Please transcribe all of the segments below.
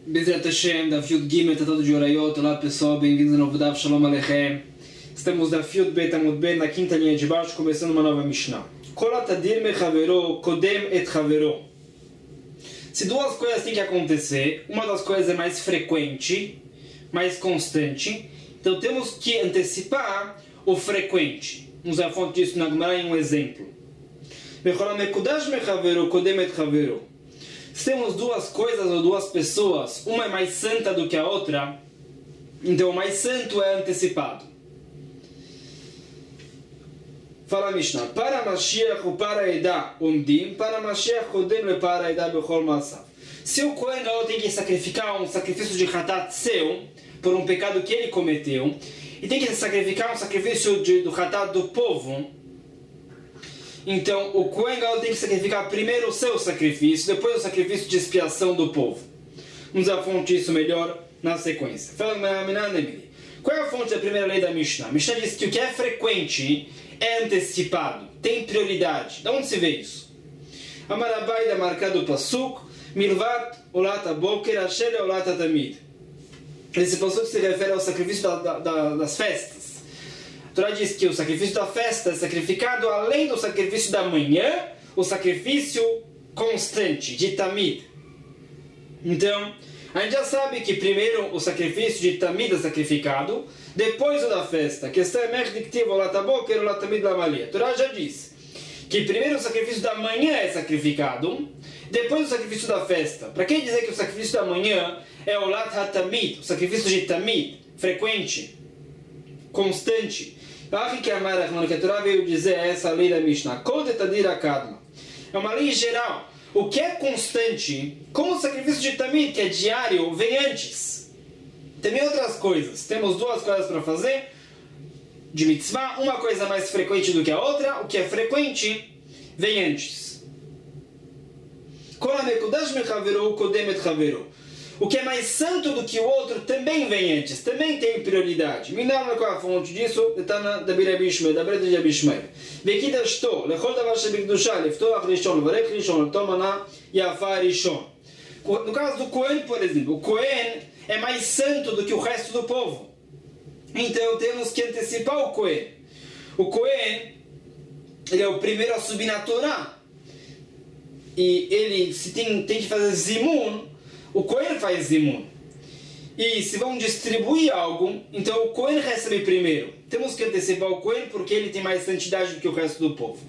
Bezerra Hashem, da Fiut Gimel, Tratado de Orayot. Olá pessoal, bem-vindos ao novo Daf, Shalom Aleichem. Estamos da Fiut Bet Amud Bet, na quinta linha de baixo, começando uma nova Mishnah. Kol atadir mechavero, kodem et chavero. Se duas coisas têm que acontecer, uma das coisas é mais frequente, mais constante, então temos que antecipar o frequente. Vamos usar a fonte disso na Gemara em um exemplo. Bechol mekudash mechavero, kodem et chavero. Se temos duas coisas ou duas pessoas, uma é mais santa do que a outra, então o mais santo é antecipado. Fala a Mishnah, para Mashiach ou para Edá omdim, para Mashiach kodem le para Edá bechol maasav. Se o Kohen Gadol tem que sacrificar um sacrifício de Hatat seu, por um pecado que ele cometeu, e tem que sacrificar um sacrifício do Hatat do povo, então o Kohen Gadol tem que sacrificar primeiro o seu sacrifício, depois o sacrifício de expiação do povo. Vamos a fonte disso melhor na sequência. Qual é a fonte da primeira lei da Mishnah? A Mishnah diz que o que é frequente é antecipado, tem prioridade. De onde se vê isso? Amarabai da marcado Pasuk, Milvat Olat Aboker, Asher Olat Tamid. Esse Pasuk se refere ao sacrifício das festas. A Torá diz que o sacrifício da festa é sacrificado além do sacrifício da manhã, o sacrifício constante, de Tamid. Então, a gente já sabe que primeiro o sacrifício de Tamid é sacrificado, depois o da festa. A questão é Mechdiktiv Olataboker Olatamid Lamalia. A Torá já diz que primeiro o sacrifício da manhã é sacrificado, depois o sacrifício da festa. Para que dizer que o sacrifício da manhã é Olat HaTamid, o sacrifício de Tamid, frequente, constante? Que a Torá veio dizer essa lei da Mishnah. É uma lei geral. O que é constante, como o sacrifício de Tamid, que é diário, vem antes. Também outras coisas. Temos duas coisas para fazer de mitzvah. Uma coisa mais frequente do que a outra. O que é frequente vem antes. O que é mais santo do que o outro também vem antes, também tem prioridade. Minana, qual é a fonte disso? Etana da Birabishme, da Breda de Abishme. Vekida estou, lechol davar shebikdusha, leftoach rishon, varek rishon, tomana yafar rishon. No caso do Kohen, por exemplo, o Kohen é mais santo do que o resto do povo. Então temos que antecipar o Kohen. O Kohen, ele é o primeiro a subir na Torá. E ele se tem que fazer zimun. O Kohen faz zimun. E se vão distribuir algo, então o Kohen recebe primeiro. Temos que antecipar o Kohen porque ele tem mais santidade do que o resto do povo.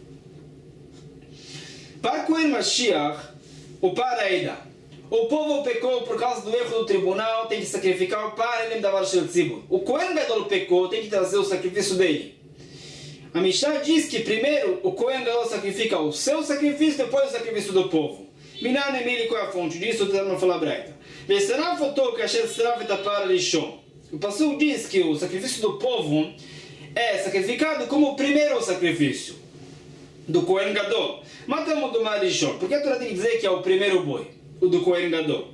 Para Kohen Mashiach, ou para Edá, o povo pecou por causa do erro do tribunal, tem que sacrificar o para ele davar shel tzibur. O Kohen Gadol pecou, tem que trazer o sacrifício dele. A Mishnah diz que primeiro o Kohen Gadol sacrifica o seu sacrifício, depois o sacrifício do povo. Minan Emili, qual é a fonte disso? Não fala breita. O Pasuk diz que o sacrifício do povo é sacrificado como o primeiro sacrifício do Kohen Gadol. Matamos do Marishon. Por que a Torá tem que dizer que é o primeiro boi, o do Kohen Gadol?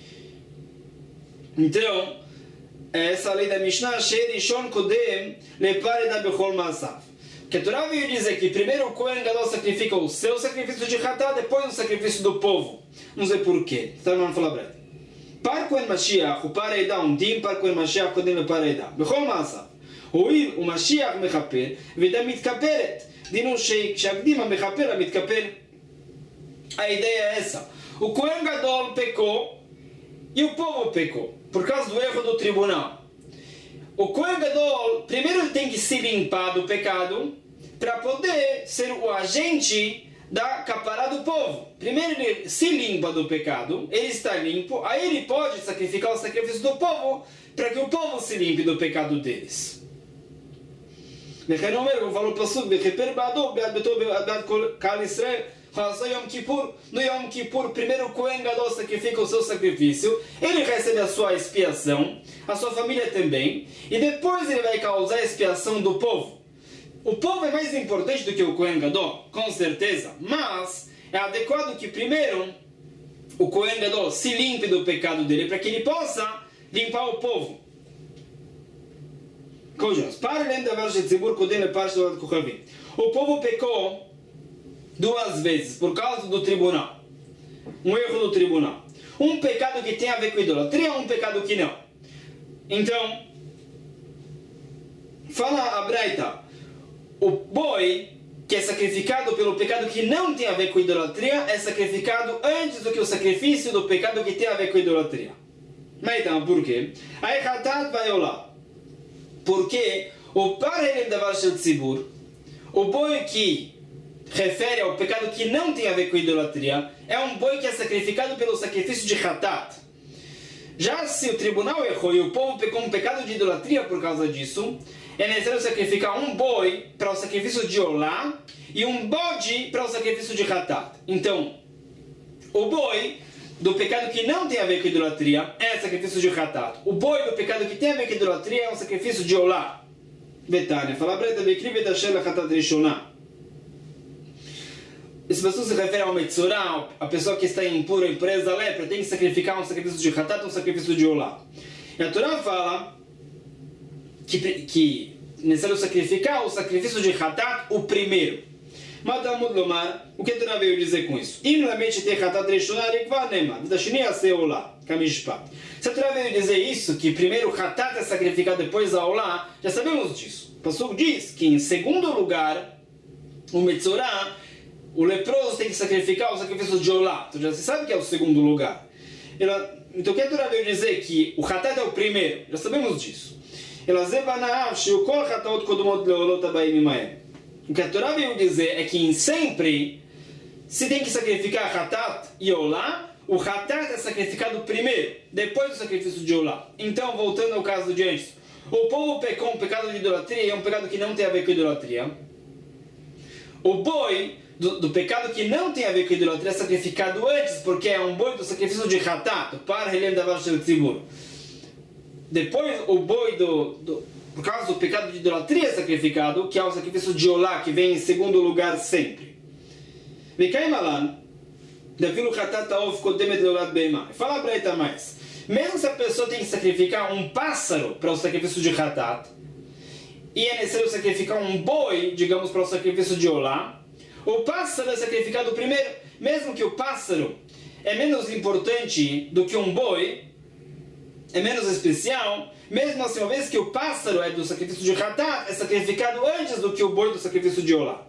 Então, essa lei da Mishnah, Sheirishon Kodem Lepareda Bechol Maasav. Que a Torá veio dizer que primeiro o Kohen Gadol sacrifica o seu sacrifício de Hatá, depois o sacrifício do povo. Não sei porquê. Então não fala breve. Para Kohen Mashiach, o para Edá omdim, para Kohen Mashiach kodem para Edá. Bechol maasav. O Mashiach mechaper, Vedá mitkaperet. Dinu sheikdima mechaper, mitkaper. A ideia é essa. O Kohen Gadol pecou e o povo pecou, por causa do erro do tribunal. O Kohen Gadol, primeiro ele tem que se limpar do pecado para poder ser o agente da capará do povo. Primeiro ele se limpa do pecado, ele está limpo, aí ele pode sacrificar o sacrifício do povo para que o povo se limpe do pecado deles. No Yom Kippur, primeiro o Kohen Gadol sacrifica o seu sacrifício, ele recebe a sua expiação, a sua família também, e depois ele vai causar a expiação do povo. O povo é mais importante do que o Kohen Gadol, com certeza, mas é adequado que primeiro o Kohen Gadol se limpe do pecado dele, para que ele possa limpar o povo. O povo pecou duas vezes por causa do tribunal, um erro do tribunal. um pecado que tem a ver com idolatria e um pecado que não. Então, fala a Braita, o boi que é sacrificado pelo pecado que não tem a ver com idolatria é sacrificado antes do que o sacrifício do pecado que tem a ver com idolatria. Mas então, por quê? Aí Hatat vai olhar. Porque o Parelem Davar Shel Tzibur, o boi que refere ao pecado que não tem a ver com idolatria, é um boi que é sacrificado pelo sacrifício de Hatat. Já se o tribunal errou e o povo pecou um pecado de idolatria por causa disso, é necessário sacrificar um boi para o sacrifício de Olá e um bode para o sacrifício de Hatat. Então, o boi do pecado que não tem a ver com idolatria é sacrifício de Hatat. O boi do pecado que tem a ver com idolatria é um sacrifício de Olá. Betânia, fala Breta Bekri Betasher Hatat Rishonah. Esse pessoa se refere ao Metzorah, a pessoa que está impura, impureza, lepra, tem que sacrificar um sacrifício de Hatat e um sacrifício de Olá. E a Torá fala que é necessário sacrificar o sacrifício de Hatat, o primeiro. Mas Talmud Lomar, o que a Torá veio dizer com isso? Se a Torá veio dizer isso, que primeiro Hatat é sacrificado, depois a Olá, já sabemos disso. O Passuco diz que em segundo lugar, o Metzorah, o leproso tem que sacrificar o sacrifício de Olá. Então já se sabe que é o segundo lugar. Então o que a Torá veio dizer que o Hatat é o primeiro, já sabemos disso. O que a Torá veio dizer é que sempre se tem que sacrificar Hatat e Olá, o Hatat é sacrificado primeiro, depois do sacrifício de Olá. Então, voltando ao caso de antes, o povo pecou um pecado de idolatria e é um pecado que não tem a ver com idolatria. O boi do pecado que não tem a ver com idolatria é sacrificado antes, porque é um boi do sacrifício de Hatat, para Helem Davar Shel Tzibur. Depois, o boi por causa do pecado de idolatria é sacrificado, que é o sacrifício de Olá, que vem em segundo lugar sempre. Fala para ele mais. Mesmo se a pessoa tem que sacrificar um pássaro para o sacrifício de Hatat, e é necessário sacrificar um boi, digamos, para o sacrifício de Olá, o pássaro é sacrificado primeiro, mesmo que o pássaro é menos importante do que um boi, é menos especial, mesmo assim, uma vez que o pássaro é do sacrifício de Hatat, é sacrificado antes do que o boi do sacrifício de Olá.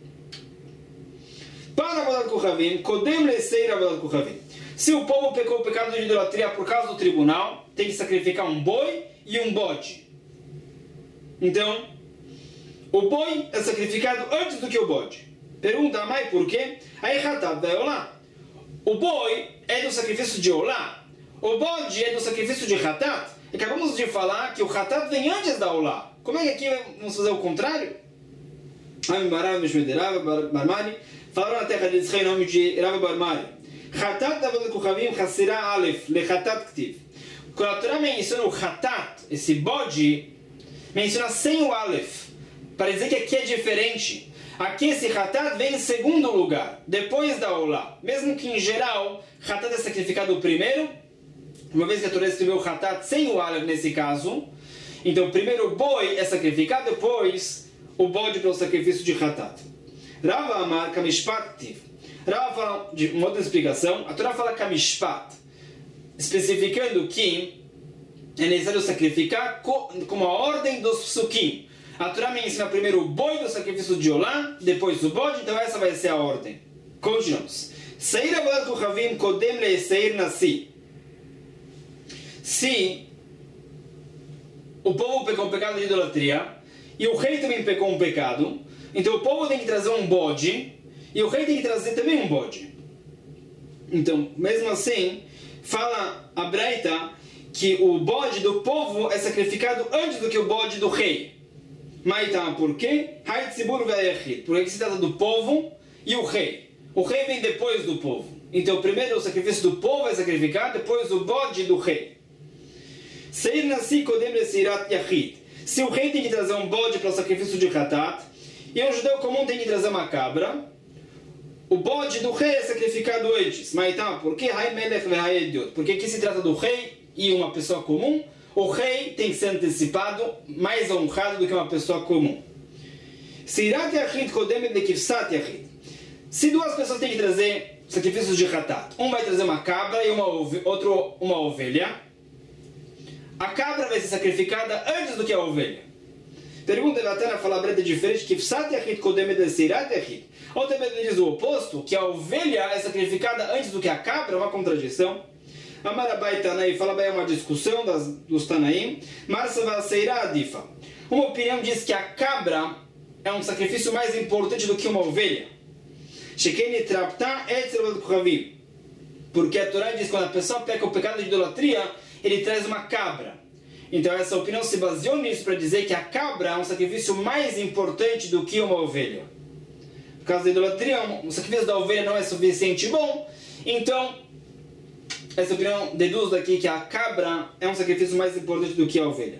Para Avodat Kohavim, Kodem Leseir Avodat Kohavim. Se o povo pecou o pecado de idolatria por causa do tribunal, tem que sacrificar um boi e um bode. Então, o boi é sacrificado antes do que o bode. Pergunta, mas por quê? Aí Hatat vai Olá. O boi é do sacrifício de Olá. O bode é do sacrifício de Hatat. Acabamos de falar que o Hatat vem antes da Olá. Como é que aqui vamos fazer o contrário? Falaram na terra de Israel em nome de Rav Barmari. Hatat Avodat Kohavim Hasira Aleph Le Hatat Ktiv. Quando a Torá menciona o Hatat, esse bode, menciona sem o Aleph, para dizer que aqui é diferente. Aqui esse Hatat vem em segundo lugar, depois da Olá. Mesmo que em geral, Hatat é sacrificado primeiro, uma vez que a Torá escreveu o Hatat sem o Aleph nesse caso, então primeiro o boi é sacrificado, depois o bode pelo sacrifício de Hatat. Rava Amar Kamishpat Tiv. Rava fala de uma outra explicação, a Torá fala Kamishpat, especificando que é necessário sacrificar como a ordem dos psukim. A Torá me ensina primeiro o boi do sacrifício de Olá, depois o bode, então essa vai ser a ordem. Continuamos. Seir Avodat Kohavim Kodem Leseir Nasi. Se o povo pecou um pecado de idolatria e o rei também pecou um pecado, então o povo tem que trazer um bode e o rei tem que trazer também um bode. Então, mesmo assim, fala a Braita que o bode do povo é sacrificado antes do que o bode do rei. Mas então, por quê? Porque se trata do povo e o rei. O rei vem depois do povo. Então, primeiro o sacrifício do povo é sacrificado, depois o bode do rei. Se o rei tem que trazer um bode para o sacrifício de Hatat, e um judeu comum tem que trazer uma cabra, o bode do rei é sacrificado antes. Mas então, por que? Porque aqui se trata do rei e uma pessoa comum, o rei tem que ser antecipado, mais honrado do que uma pessoa comum. Se duas pessoas têm que trazer sacrifícios de Hatat. Um vai trazer uma cabra e outro uma ovelha. A cabra vai ser sacrificada antes do que a ovelha. Pergunta Evatana fala breta diferente que Fsat Yachid Kodem de Seirat Yachid. Ou também diz o oposto, que a ovelha é sacrificada antes do que a cabra, uma contradição. Amarabai Tanai fala bem, é uma discussão dos Tanaim. Marsava Seirá Adifa. Uma opinião diz que a cabra é um sacrifício mais importante do que uma ovelha. Shekeni Trapta Etzel Kravim. Porque a Torá diz que quando a pessoa peca o pecado de idolatria, ele traz uma cabra. Então essa opinião se baseou nisso para dizer que a cabra é um sacrifício mais importante do que uma ovelha. Por causa da idolatria, o sacrifício da ovelha não é suficiente bom. Então, essa opinião deduz daqui que a cabra é um sacrifício mais importante do que a ovelha.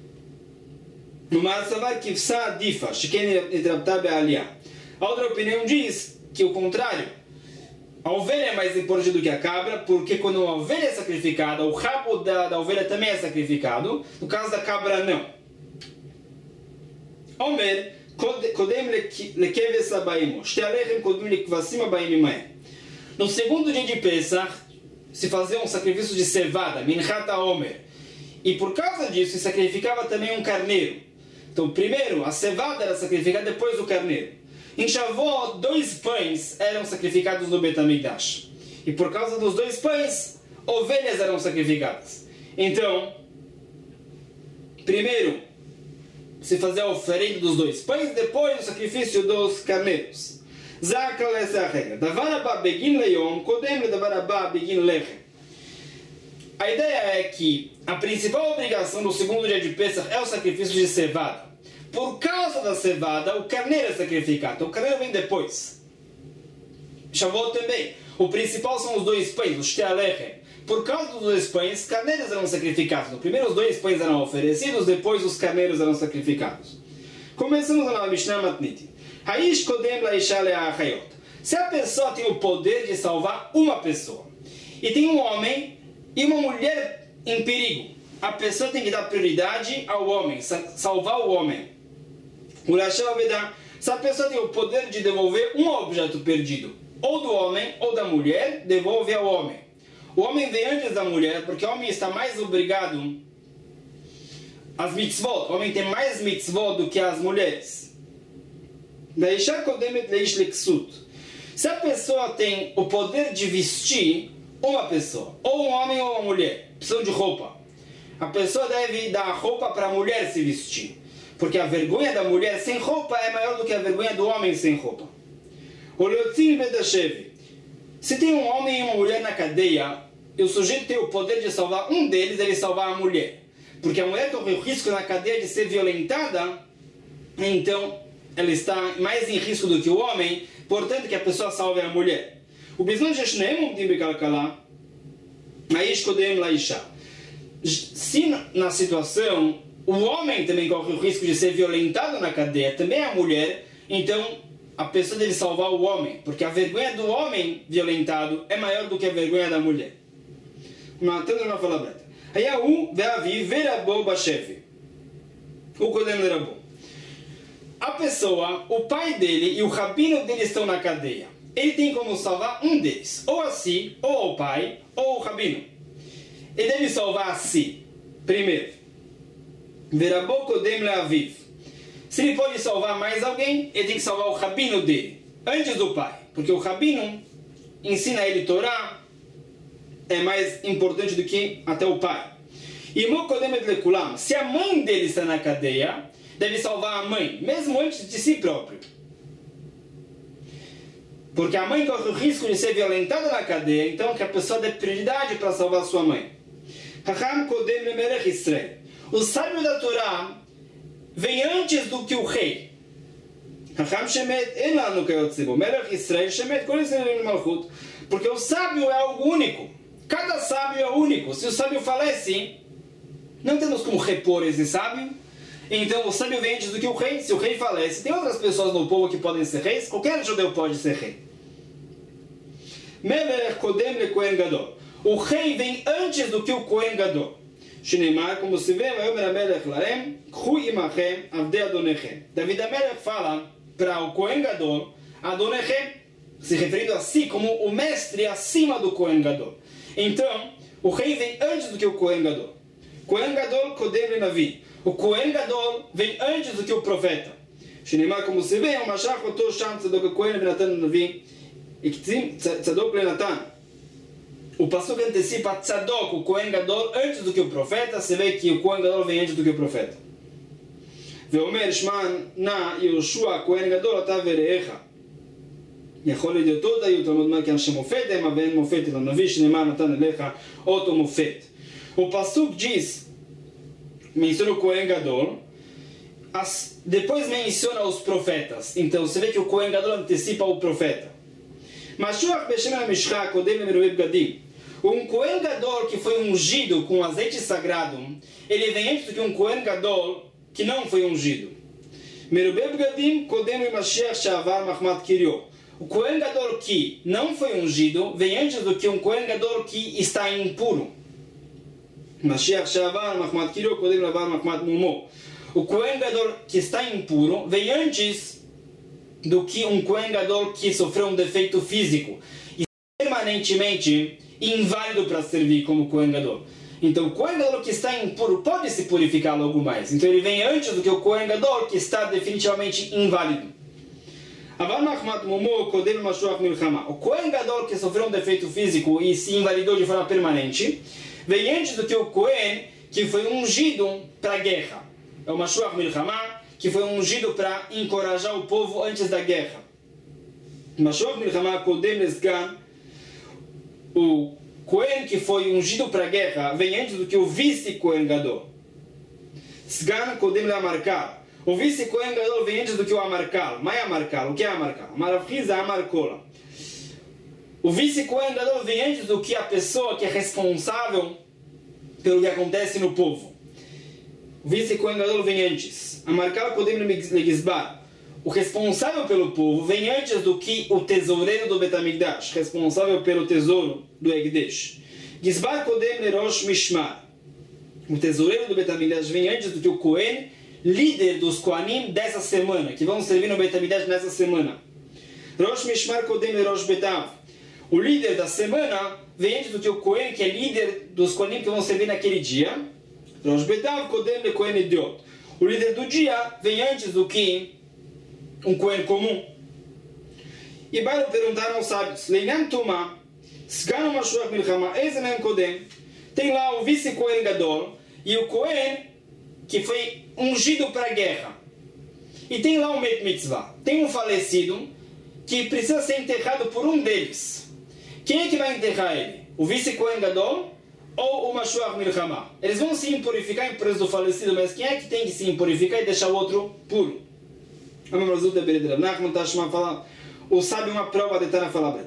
A outra opinião diz que o contrário. A ovelha é mais importante do que a cabra, porque quando uma ovelha é sacrificada, o rabo da ovelha também é sacrificado. No caso da cabra, não. Omer, no segundo dia de Pesach, se fazia um sacrifício de cevada, Minchat Omer. E por causa disso, se sacrificava também um carneiro. Então, primeiro, a cevada era sacrificada, depois o carneiro. Em Shavuot, 2 pães eram sacrificados no Bet HaMikdash. E por causa dos 2 pães, ovelhas eram sacrificadas. Então, primeiro, se fazia a oferenda dos 2 pães, depois o sacrifício dos carneiros. A ideia é que a principal obrigação do segundo dia de Pesach é o sacrifício de cevada. Por causa da cevada, o carneiro é sacrificado. O carneiro vem depois. Shavuot também. O principal são os 2 pães, os Shtealechem. Por causa dos 2 pães, carneiros eram sacrificados. No primeiro, os 2 pães eram oferecidos, depois os carneiros eram sacrificados. Começamos na Mishnah Matniti. Haish kodem laisha le'achayot. Se a pessoa tem o poder de salvar uma pessoa, e tem um homem e uma mulher em perigo, a pessoa tem que dar prioridade ao homem, salvar o homem. Se a pessoa tem o poder de devolver um objeto perdido, ou do homem ou da mulher, devolve ao homem. O homem vem antes da mulher, porque o homem está mais obrigado às mitzvot. O homem tem mais mitzvot do que as mulheres. Se a pessoa tem o poder de vestir uma pessoa, ou um homem ou uma mulher, precisam de roupa, a pessoa deve dar roupa para a mulher se vestir. Porque a vergonha da mulher sem roupa é maior do que a vergonha do homem sem roupa. Se tem um homem e uma mulher na cadeia, e o sujeito tem o poder de salvar um deles, ele salvar a mulher. Porque a mulher corre o risco na cadeia de ser violentada, então ela está mais em risco do que o homem, portanto que a pessoa salve a mulher. O bisman sheshneim umdim bekalkala, haish kodem laisha. Se na situação o homem também corre o risco de ser violentado na cadeia, também a mulher, então a pessoa deve salvar o homem, porque a vergonha do homem violentado é maior do que a vergonha da mulher. Matando uma palavra. Hayahu ve'avi ve'rabo bashevi. O kodem lerabo. A pessoa, o pai dele e o rabino dele estão na cadeia. Ele tem como salvar um deles, ou a si, ou o pai, ou o rabino. Ele deve salvar a si, primeiro. Verabo kodem le'aviv. Se ele pode salvar mais alguém, ele tem que salvar o rabino dele, antes do pai. Porque o rabino ensina ele Torá, é mais importante do que até o pai. E se a mãe dele está na cadeia, deve salvar a mãe, mesmo antes de si próprio. Porque a mãe corre o risco de ser violentada na cadeia, então que a pessoa dê prioridade para salvar sua mãe. O sábio da Torá vem antes do que o rei. Porque o sábio é algo único. Cada sábio é único. Se o sábio falece, não temos como repor esse sábio. Então o sábio vem antes do que o rei. Se o rei falece, tem outras pessoas no povo que podem ser reis. Qualquer judeu pode ser rei. O rei vem antes do que o Kohen Gadol. Shinemar, como se vê, David Amelech fala para o Kohen Gadol, Adonechem, se referindo a si como o mestre acima do Kohen Gadol. Então, o rei vem antes do que o Kohen Gadol. Kohen Gadol kodem leNavi. O Kohen Gadol vem antes do que o profeta. Shneimar, como se vê, o Mashiach oto sham tzadok Kohen v'natan leNavi. Iktzim tzadok leNatan. O pasuk antecipa Tzadok, o Kohen Gadol, antes do que o profeta. Se vê que o Kohen Gadol vem antes do que o profeta. Veomer shman na Yoshua Kohen Gadol ata verecha. יכול להיות היו תלמוד מה כי אנשי מופת הם, ואין מופת אלא נביא שנאמר נתן אליך אותו מופת. O pasuk diz, menciona o Kohen Gadol, depois menciona os profetas. Então você vê que o Kohen Gadol antecipa o profeta. Mashiach Beshem HaMishcha Kodem Merubei Bgadim. Um Kohen Gadol que foi ungido com azeite sagrado, ele vem antes do que um Kohen Gadol que não foi ungido. Merubei Bgadim Kodem Mashiach Shavar Mahmat Kirio. O Kohen Gadol que não foi ungido vem antes do que um Kohen Gadol que está impuro. Mashiach Shavar Mahmat Kirio Kodem Lavar Mahmat Mumo. O Kohen Gadol que está impuro vem antes do que um Kohen Gadol que sofreu um defeito físico e permanentemente inválido para servir como Kohen Gadol. Então o Kohen Gadol que está impuro pode se purificar logo mais. Então ele vem antes do que o Kohen Gadol que está definitivamente inválido. O Kohen Gadol que sofreu um defeito físico e se invalidou de forma permanente vem antes do que o Kohen que foi ungido para a guerra. É o Mashuach Milchama que foi ungido para encorajar o povo antes da guerra. Mashuach Milchama Kodem Lesgan. O Kohen que foi ungido para a guerra vem antes do que o vice-Kohen Gadol. Sgan Kodem Leamarkal. O vice-Kohen Gadol vem antes do que o Amarkal. Mas Amarkal, o que é Amarkal? Maravriza Amarkola. O vice-Kohen Gadol vem antes do que a pessoa que é responsável pelo que acontece no povo. O vice-Kohen Gadol vem antes. Amarkal Kodem Legizbar. O responsável pelo povo vem antes do que o tesoureiro do Betamigdash, responsável pelo tesouro do Egdesh. Gizbar Kodem Lerosh Mishmar. O tesoureiro do Betamigdash vem antes do que o Kohen, líder dos Kohanim dessa semana, que vão servir no Betamigdash nessa semana. Rosh Mishmar Kodem Lerosh Betav. O líder da semana vem antes do que o Kohen, que é líder dos Kohanim que vão servir naquele dia. Rosh Betav Kodem Le Kohen Idiot. O líder do dia vem antes do que um Kohen comum. E Baruch perguntaram aos sábios, Leinan Tumah, Sgan Mashuach Milchama, Ezemen Kodem. Tem lá o vice-Kohen Gadol e o Kohen que foi ungido para a guerra. E tem lá o Met Mitzvah. Tem um falecido que precisa ser enterrado por um deles. Quem é que vai enterrar ele? O vice-Kohen Gadol ou o Mashuach Milchama? Eles vão se impurificar em preço do falecido, mas quem é que tem que se impurificar e deixar o outro puro? O sábio uma prova de Tana fala.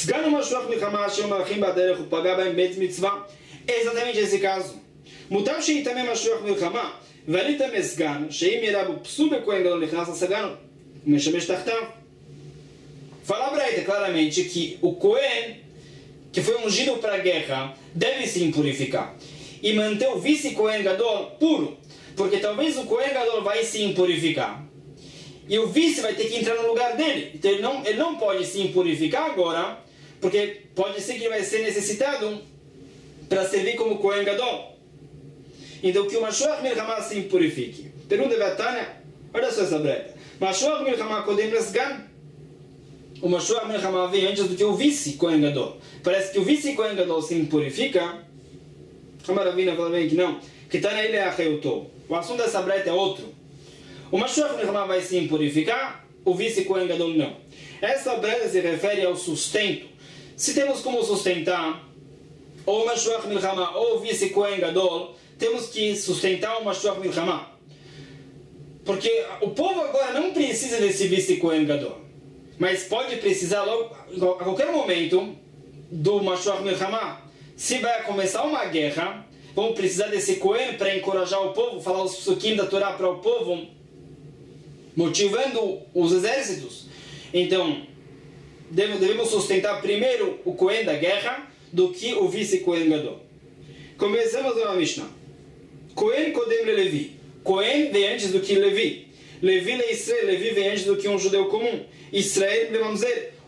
É exatamente esse caso. Mutam shei também Mashuach Milchama. Valita mesgan, sheim yerabu psube Kohen Gadol nichnas asagano, meshamesh tachtav. Fala Braita claramente que o Kohen que foi ungido para a guerra deve se impurificar e manter o vice-Kohen Gadol puro, porque talvez o Kohen Gadol vai se impurificar e o vice vai ter que entrar no lugar dele. Então ele não pode se impurificar agora, porque pode ser que ele vai ser necessitado para servir como Kohen Gadol. Então que o Mashuach Milchama se impurifique. Pergunta de Tânia, olha só essa breta. Mashuach Milchama Kodem Lesgan. O Mashuach Milchama vem antes do que o vice-Kohen Gadol. Parece que o vice-Kohen Gadol se impurifica. A Maravina fala bem que não. Que Tânia ele é a Reutou. O assunto dessa breta é outro. O Mashuach Milchama vai se impurificar, o vice-Kohen Gadol não. Essa breta se refere ao sustento. Se temos como sustentar ou o Mashuach Milchama ou o vice-Kohen Gadol, temos que sustentar o Mashuach Milchama. Porque o povo agora não precisa desse vice-Kohen Gadol. Mas pode precisar logo, a qualquer momento do Mashuach Milchama. Se vai começar uma guerra, vão precisar desse Kohen para encorajar o povo, falar os psukim da Torá para o povo, motivando os exércitos. Então, devemos sustentar primeiro o Kohen da guerra do que o vice-Kohen Gadol. Começamos uma Mishnah. Kohen Kodem le Levi. Kohen vem antes do que Levi. Levi le Israel. Levi vem antes do que um judeu comum. Israel le Mamzer.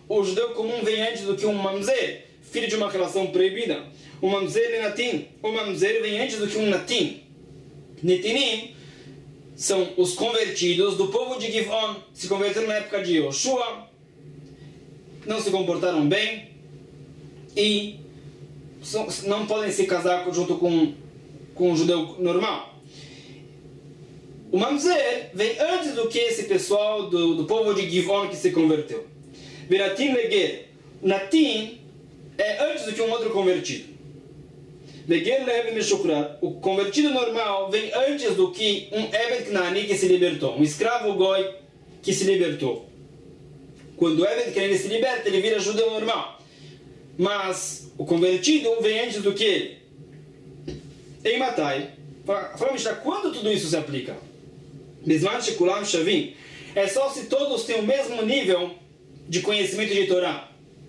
o judeu comum vem antes do que um mamzer, filho de uma relação proibida. O mamzer é natim. O mamzer vem antes do que um natim. Netinim são os convertidos do povo de Givon, se converteram na época de Yoshua, não se comportaram bem e não podem se casar junto com um judeu normal. O mamzer vem antes do que esse pessoal do povo de Givon que se converteu. Viratim leger. O natim é antes do que um outro convertido. Leger leve meshukrar. O convertido normal vem antes do que um Eved Knani que se libertou. Um escravo goi que se libertou. Quando o Eved Knani se liberta, ele vira judeu normal. Mas o convertido vem antes do que ele. Em Matai, falamos já quando tudo isso se aplica. Bisman Shekulam Shavim. É só se todos têm o mesmo nível de conhecimento de Torá.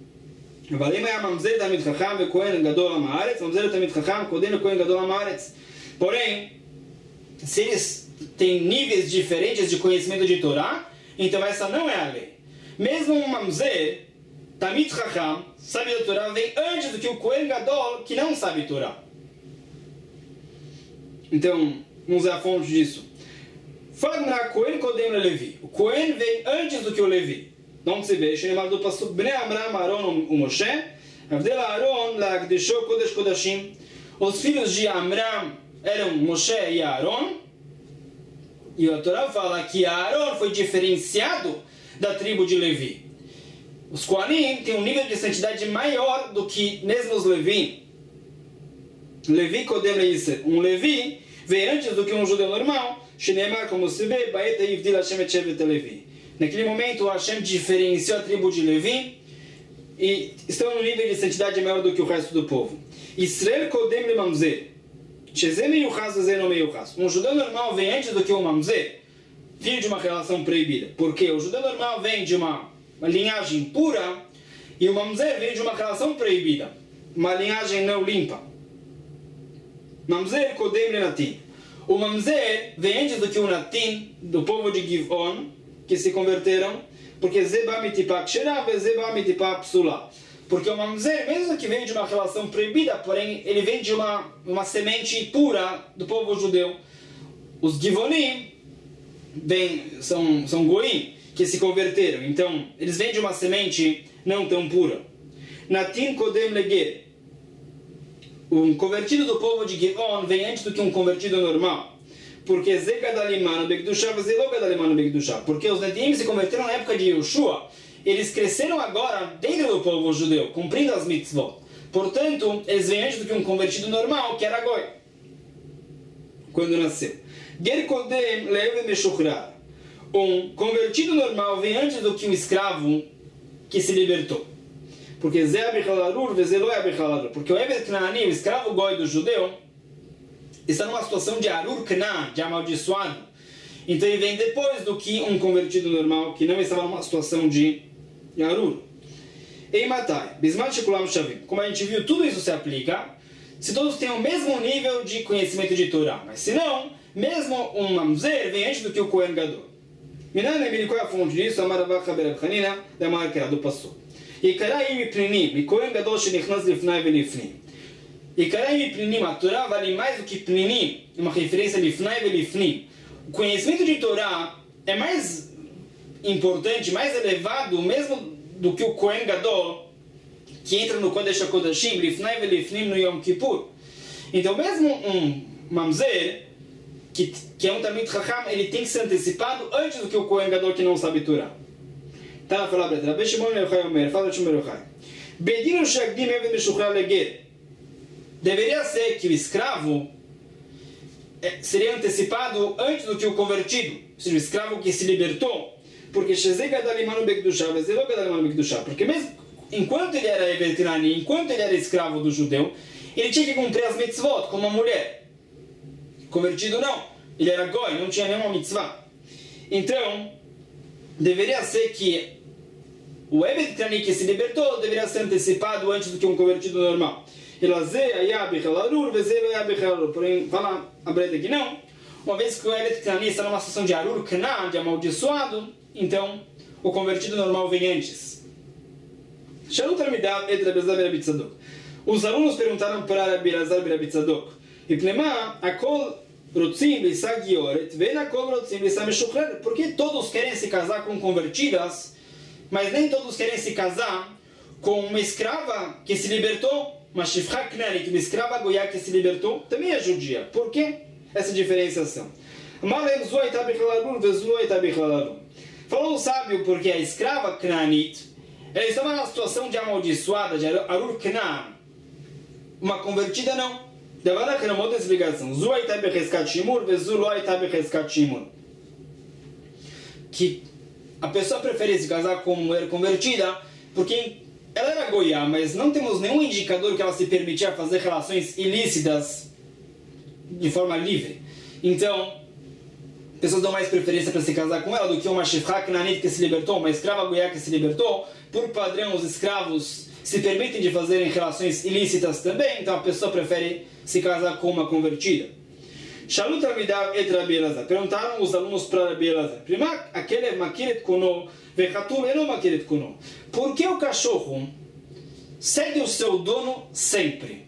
Porém, se eles têm níveis diferentes de conhecimento de Torá, então essa não é a lei. Mesmo um mamzer, Tamid Chacham, sabe da Torá, vem antes do que o Kohen Gadol, que não sabe Torá. Então, vamos ver a fonte disso. Fala Kohen Kodem Levi. O Kohen vem antes do que o Levi. Não se vê, Shenemar do Pasuk, Bnei Amram, Aaron e Moshe, Avdel Aaron, Lagdesho Kodesh Kodashim. Os filhos de Amram eram Moshe e Aaron, e a Torá fala que Aaron foi diferenciado da tribo de Levi. Os Kohanim têm um nível de santidade maior do que mesmo os Levi. Levi Kodem Leisser. Um Levi veio antes do que um judeu normal, Shenemar, como se vê, Baeta Yivdil Hashem et Shevet Levi. Naquele momento, Hashem diferenciou a tribo de Levi e estão no nível de santidade maior do que o resto do povo. Israel Kodem le Mamzer. Shezeh meyuchaz vezeh no meyuchaz. Um judeu normal vem antes do que um mamzer, filho de uma relação proibida. Porque o judeu normal vem de uma linhagem pura e o mamzer vem de uma relação proibida, uma linhagem não limpa. Mamzer Kodem le Natim. O mamzer vem antes do que o Natim do povo de Givon, que se converteram, porque Zeba mitipá ksherá e Zeba mitipá psulá. Porque o mamzer, mesmo que veio de uma relação proibida, porém ele vem de uma semente pura do povo judeu. Os Givonim são goim que se converteram, então eles vêm de uma semente não tão pura. Natim kodem leger. Um convertido do povo de Givon vem antes do que um convertido normal. Porque porque os Netim se converteram na época de Yoshua. Eles cresceram agora dentro do povo judeu, cumprindo as mitzvot. Portanto, eles vêm antes do que um convertido normal, que era Goi, quando nasceu. Um convertido normal vem antes do que um escravo que se libertou. Porque o Eved Knani, o escravo Goi do judeu, está numa situação de Arur Kna, de amaldiçoado. Então ele vem depois do que um convertido normal, que não estava numa situação de Arur. Em Matai, Bisman Shekulam Shavim. Como a gente viu, tudo isso se aplica se todos têm o mesmo nível de conhecimento de Torá. Mas se não, mesmo um mamzer vem antes do que o Kohen Gadol. Minan Emili, qual é a fonte disso? Amaravach Haber Chanina, da marca do Passou. E Karaim e Plinim, e Kohen Gadol Shenichnas Lifnai Velifnim. E Karaim e Plinim, a Torá vale mais do que Plinim, uma referência a Lifnai Velifnim. O conhecimento de Torá é mais importante, mais elevado, mesmo do que o Kohen Gadol, que entra no Kodesh HaKodashim, Lifnai Velifnim no Yom Kippur. Então, mesmo um mamzer, que é um Talmid Chacham, ele tem que ser antecipado antes do que o Kohen Gadol, que não sabe Torá. Tá, fala Breta. Rabbi Shimon Yochai Omer, fala de Shimon Yochai. Bedino Shagdim Eved Meshuchar Leger. Deveria ser que o escravo seria antecipado antes do que o convertido, ou seja, o escravo que se libertou, porque porque mesmo enquanto ele era Eved Knani, enquanto ele era escravo do judeu, ele tinha que cumprir as mitzvot como uma mulher. Convertido não, ele era goi, não tinha nenhuma mitzvah. Então, deveria ser que o Eved Knani que se libertou deveria ser antecipado antes do que um convertido normal. Porém, fala a Breta que não. Uma vez que o Eved Knani está numa situação de Arur Kna, de amaldiçoado, então o convertido normal vem antes. Shalut Talmidav et Rabbi Elazar ben Rabbi Tzadok. Os alunos perguntaram para Rabbi Elazar ben Rabbi Tzadok, Ipnema, akol rotzim l'isa gioret, ven akol rotzim l'isa meshuchrer. Por que todos querem se casar com convertidas, mas nem todos querem se casar com uma escrava que se libertou, uma shifra knanit, uma escrava goiá que se libertou, também é judia. Por que essa diferenciação? Falou o sábio porque a escrava knanit, ela estava na situação de amaldiçoada, de arur knan. Uma convertida não. Devada que não outra explicação. Que a pessoa prefere se casar com uma mulher convertida porque ela era goiá, mas não temos nenhum indicador que ela se permitia fazer relações ilícitas de forma livre. Então, pessoas dão mais preferência para se casar com ela do que uma shifra knanit que se libertou, uma escrava goiá que se libertou. Por padrão, os escravos se permitem de fazerem relações ilícitas também, então a pessoa prefere se casar com uma convertida. Shalut Talmidav et Rabbi Elazar. Perguntaram os alunos para Rabbi Elazar. Primak, aquele makiret kono, vechatul eno makiret kono. Por que o cachorro segue o seu dono sempre,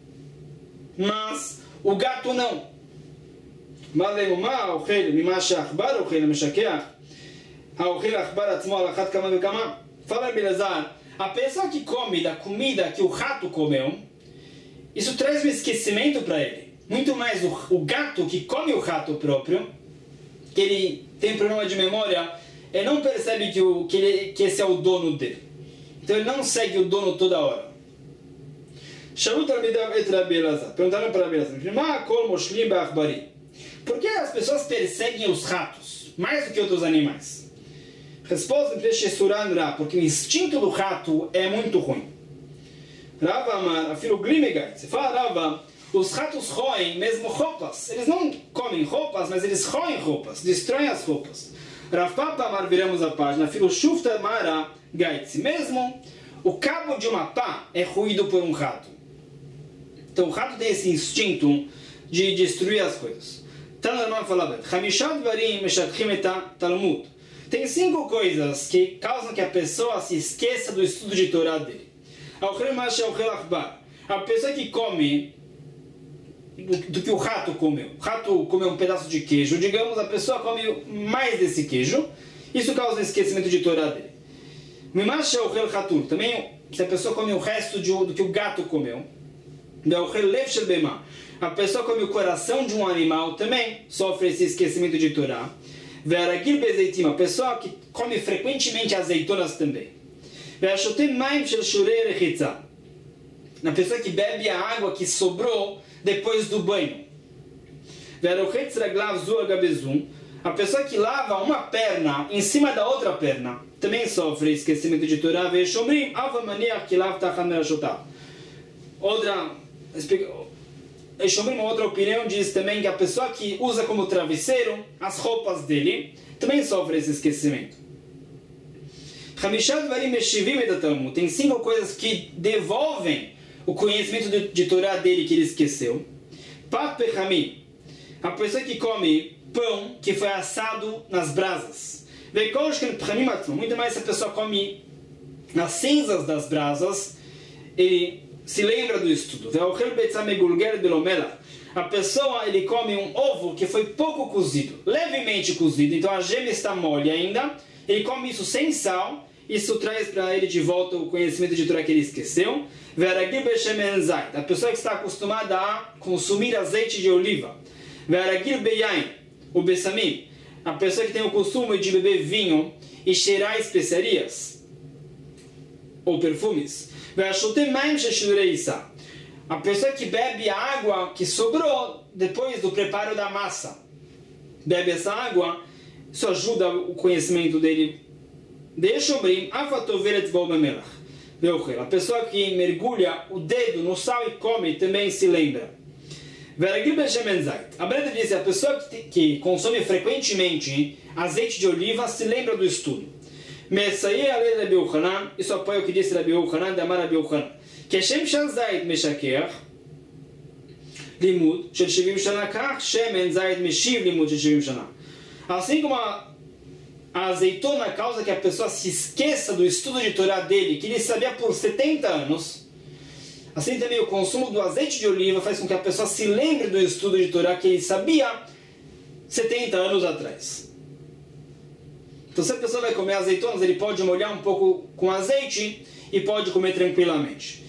mas o gato não? Malema, aochel, mimasha achbar, aochel, meshakeach. Aochel achbar atzmo alachat kama vekama. Fala Rabbi Elazar, a pessoa que come da comida que o rato comeu, isso traz um esquecimento para ele. Muito mais o gato que come o rato próprio, que ele tem problema de memória, ele não percebe que esse é o dono dele. Então ele não segue o dono toda hora. Shalut Talmidav et Rabbi Elazar. Perguntaram para Rabbi Elazar, por que as pessoas perseguem os ratos mais do que outros animais? Resposta porque o instinto do rato é muito ruim. Rava Amar, afilo glimegai. Você fala, Rava, os ratos roem mesmo roupas. Eles não comem roupas, mas eles roem roupas, destroem as roupas. Rav Papa Amar, viramos a página, afilo shufta mara gaitzi. Mesmo o cabo de uma pá é ruído por um rato. Então o rato tem esse instinto de destruir as coisas. Tanarman fala, Hamishad varim meshatchim eta Talmud. Tem 5 coisas que causam que a pessoa se esqueça do estudo de Torá dele. A pessoa que come do que o rato comeu. O rato comeu um pedaço de queijo, digamos, a pessoa come mais desse queijo. Isso causa esquecimento de Torá dele. Também, se a pessoa come o resto do que o gato comeu. A pessoa come o coração de um animal, também sofre esse esquecimento de Torá. A pessoa que come frequentemente azeitonas também. A pessoa que bebe a água que sobrou depois do banho. A pessoa que lava uma perna em cima da outra perna também sofre esquecimento de Torá. Outra opinião diz também que a pessoa que usa como travesseiro as roupas dele também sofre esse esquecimento. Tem 5 coisas que devolvem o conhecimento de Torá dele que ele esqueceu. A pessoa que come pão que foi assado nas brasas. Muito mais se a pessoa come nas cinzas das brasas, ele se lembra do estudo. A pessoa ele come um ovo que foi pouco cozido, levemente cozido, então a gema está mole ainda, ele come isso sem sal, isso traz para ele de volta o conhecimento de Torá que ele esqueceu. A pessoa que está acostumada a consumir azeite de oliva. A pessoa que tem o costume de beber vinho e cheirar especiarias ou perfumes. A pessoa que bebe a água que sobrou depois do preparo da massa. Bebe essa água, isso ajuda o conhecimento dele. A pessoa que mergulha o dedo no sal e come também se lembra. A Breda diz que a pessoa que consome frequentemente azeite de oliva se lembra do estudo. Isso apoia o que disse Rabbi Yochanan, de Amar Rabbi Yochanan. Que Shem Shal Zayit Meshakeach Limud Shel 70 Shana Kach Shemen Zayit Meshiv Limud Shel 70 Shana. Assim como a azeitona causa que a pessoa se esqueça do estudo de Torá dele, que ele sabia por 70 anos. Assim também o consumo do azeite de oliva faz com que a pessoa se lembre do estudo de Torá que ele sabia 70 anos atrás. Então se a pessoa vai comer azeitonas, ele pode molhar um pouco com azeite e pode comer tranquilamente.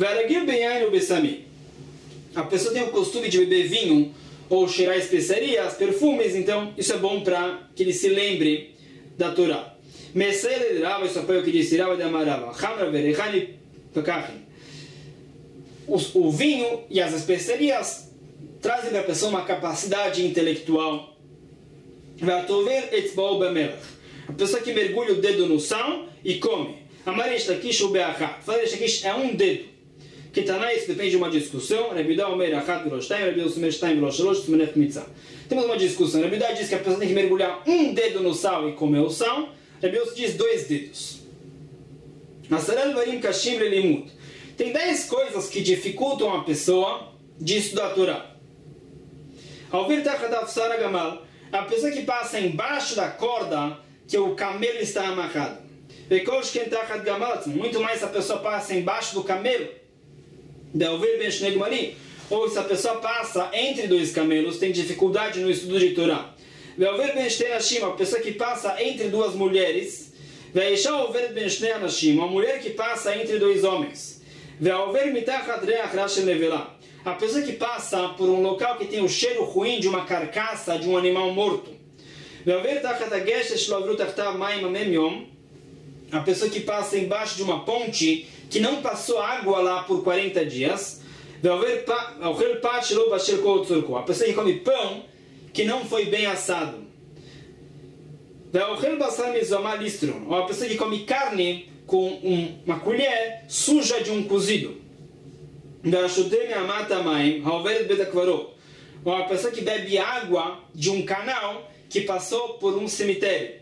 A pessoa tem o costume de beber vinho ou cheirar especiarias, perfumes, então isso é bom para que ele se lembre da Torá. Isso apoia o que disse Rava de Amarava. O vinho e as especiarias trazem para a pessoa uma capacidade intelectual. A pessoa que mergulha o dedo no sal e come. É um dedo. Que Tanais depende de uma discussão. Temos uma discussão. Rabi Yehuda diz que a pessoa tem que mergulhar um dedo no sal e comer o sal. Rabi Yehuda diz 2 dedos. Tem 10 coisas que dificultam a pessoa de estudar a Torá. A pessoa que passa embaixo da corda que o camelo está amarrado. Muito mais se a pessoa passa embaixo do camelo. Ou se a pessoa passa entre 2 camelos, tem dificuldade no estudo de Torá. A pessoa que passa entre 2 mulheres. Uma mulher que passa entre 2 homens. A pessoa que passa por um local que tem o cheiro ruim de uma carcaça de um animal morto. A pessoa que passa embaixo de uma ponte que não passou água lá por 40 dias. A pessoa que come pão que não foi bem assado. Ou a pessoa que come carne com uma colher suja de um cozido. Ou a pessoa que bebe água de um canal que passou por um cemitério.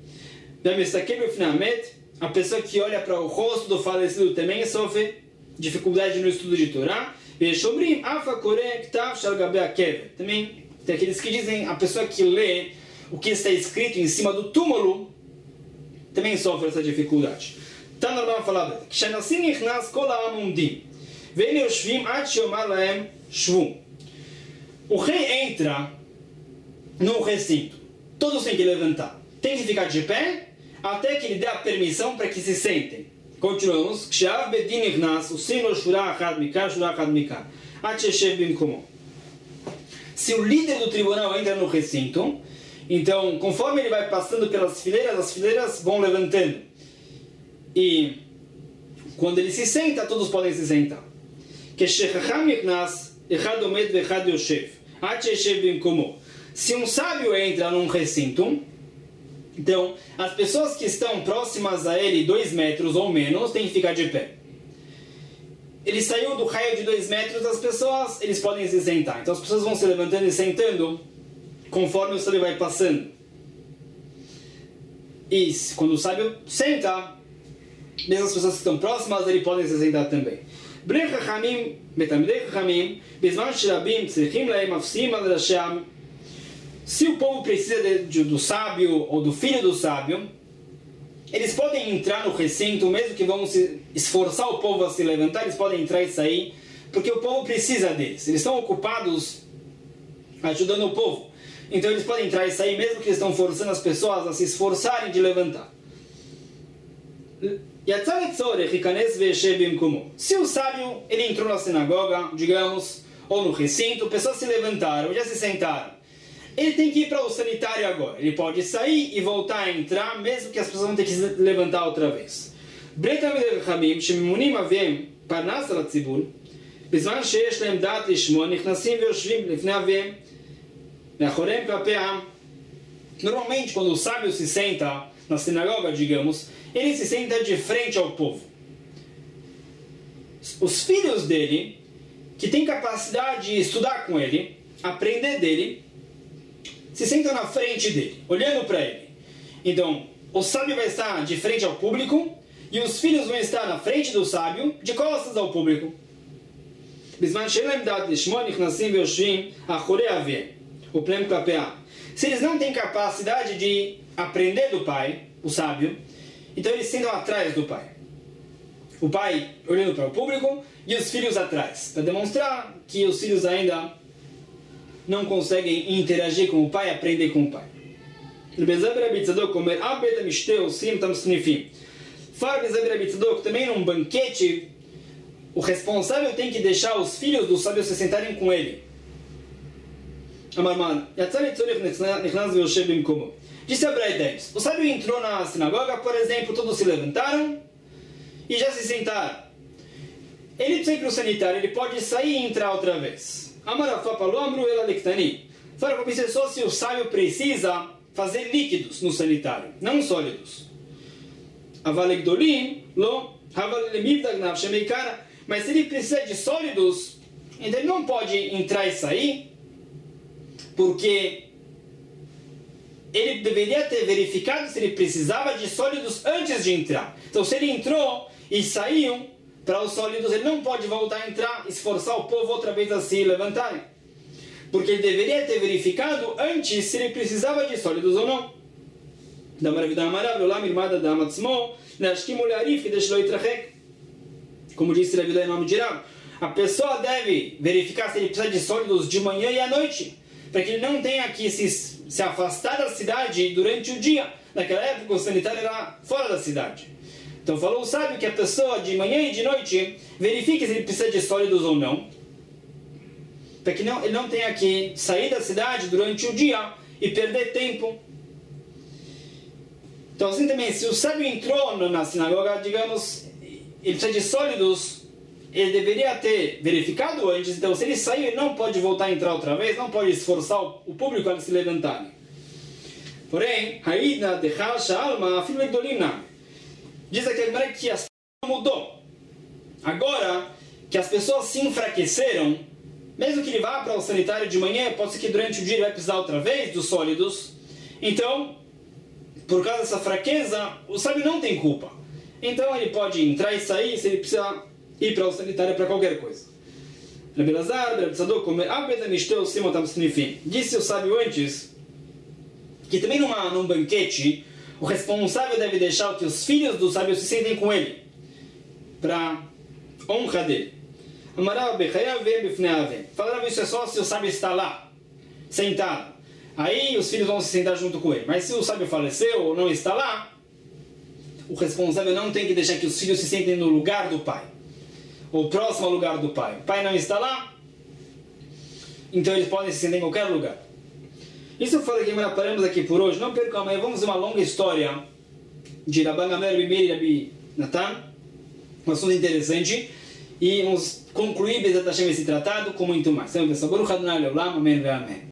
A pessoa que olha para o rosto do falecido também sofre dificuldade no estudo de Torá. Também tem aqueles que dizem a pessoa que lê o que está escrito em cima do túmulo também sofre essa dificuldade. Está normal falar o rei entra no recinto. Todos têm que levantar. Tem que ficar de pé até que ele dê a permissão para que se sentem. Continuamos. Se o líder do tribunal entra no recinto, então, conforme ele vai passando pelas fileiras, as fileiras vão levantando. E quando ele se senta, todos podem se sentar. Se um sábio entra num recinto, então, as pessoas que estão próximas a ele, 2 metros ou menos, têm que ficar de pé. Ele saiu do raio de 2 metros, as pessoas, eles podem se sentar. Então, as pessoas vão se levantando e sentando conforme o sábio vai passando. E quando o sábio senta, mesmo as pessoas que estão próximas, ele podem se sentar também. Se o povo precisa do sábio ou do filho do sábio, eles podem entrar no recinto, mesmo que vão se esforçar o povo a se levantar, eles podem entrar e sair, porque o povo precisa deles. Eles estão ocupados ajudando o povo. Então eles podem entrar e sair, mesmo que eles estão forçando as pessoas a se esforçarem de levantar. Se o sábio ele entrou na sinagoga, digamos, ou no recinto, pessoas se levantaram, já se sentaram. Ele tem que ir para o sanitário agora. Ele pode sair e voltar a entrar, mesmo que as pessoas vão ter que se levantar outra vez. Normalmente, quando o sábio se senta na sinagoga, digamos, ele se senta de frente ao povo. Os filhos dele, que têm capacidade de estudar com ele, aprender dele, se sentam na frente dele, olhando para ele. Então, o sábio vai estar de frente ao público e os filhos vão estar na frente do sábio, de costas ao público. o pleno KPA. Se eles não têm capacidade de aprender do pai, o sábio, então eles sentam atrás do pai. O pai olhando para o público e os filhos atrás, para demonstrar que os filhos ainda não conseguem interagir com o pai, aprender com o pai. Fala Bezab Rabi Tzadok, também num banquete, o responsável tem que deixar os filhos do sábio se sentarem com ele. Disse Abraha, o sábio entrou na sinagoga, por exemplo, todos se levantaram e já se sentaram. Ele precisa ir para o sanitário, ele pode sair e entrar outra vez. Fala para você só se o sábio precisa fazer líquidos no sanitário, não sólidos. Mas se ele precisa de sólidos, então ele não pode entrar e sair, porque ele deveria ter verificado se ele precisava de sólidos antes de entrar. Então, se ele entrou e saiu para os sólidos, ele não pode voltar a entrar, esforçar o povo outra vez a se levantarem. Porque ele deveria ter verificado antes se ele precisava de sólidos ou não. Como disse Rabi em nome de Rav, a pessoa deve verificar se ele precisa de sólidos de manhã e à noite, para que ele não tenha que se afastar da cidade durante o dia. Naquela época o sanitário era fora da cidade. Então falou o sábio que a pessoa de manhã e de noite verifique se ele precisa de sólidos ou não, para que ele não tenha que sair da cidade durante o dia e perder tempo. Então assim também, se o sábio entrou na sinagoga, digamos, ele precisa de sólidos, ele deveria ter verificado antes. Então se ele saiu, ele não pode voltar a entrar outra vez, não pode esforçar o público a se levantarem. Porém, diz aqui que a situação mudou. Agora que as pessoas se enfraqueceram, mesmo que ele vá para o sanitário de manhã, pode ser que durante o dia ele vai precisar outra vez dos sólidos. Então, por causa dessa fraqueza, o sábio não tem culpa. Então ele pode entrar e sair se ele precisa ir para o sanitário para qualquer coisa. Disse o sábio antes que também num banquete o responsável deve deixar que os filhos do sábio se sentem com ele para honra dele. Falaram isso é só se o sábio está lá, sentado. Aí os filhos vão se sentar junto com ele. Mas se o sábio faleceu ou não está lá, o responsável não tem que deixar que os filhos se sentem no lugar do pai, ou próximo ao lugar do pai. O pai não está lá, então eles podem se sentar em qualquer lugar. Isso eu falei que paramos aqui por hoje. Não percam amanhã, vamos ver uma longa história de Rabban Gamliel, Rabi Meir e Rabi Natan, um assunto interessante, e vamos concluir Bezat Hashem esse tratado com muito mais. Então, pessoal, Baruch Adonai Leolam, amém ve amém.